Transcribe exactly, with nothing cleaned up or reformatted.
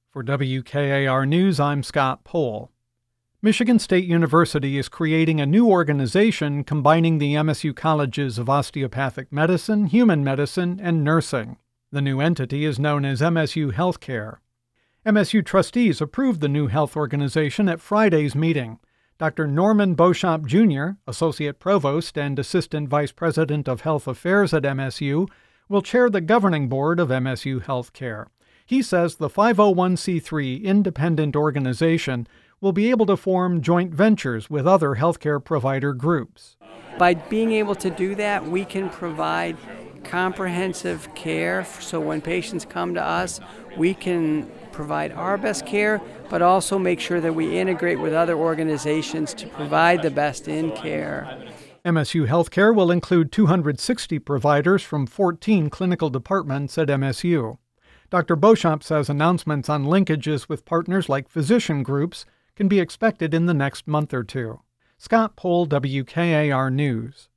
For W K A R News, I'm Scott Pohl. Michigan State University is creating a new organization combining the M S U colleges of osteopathic medicine, human medicine, and nursing. The new entity is known as M S U Healthcare. M S U trustees approved the new health organization at Friday's meeting. Doctor Norman Beauchamp, Junior, Associate Provost and Assistant Vice President of Health Affairs at M S U, will chair the governing board of M S U Healthcare. He says the five oh one c three independent organization will be able to form joint ventures with other healthcare provider groups. By being able to do that, we can provide comprehensive care. So when patients come to us, we can provide our best care, but also make sure that we integrate with other organizations to provide the best in care. M S U Healthcare will include two hundred sixty providers from fourteen clinical departments at M S U. Doctor Beauchamp says announcements on linkages with partners like physician groups can be expected in the next month or two. Scott Pohl, W K A R News.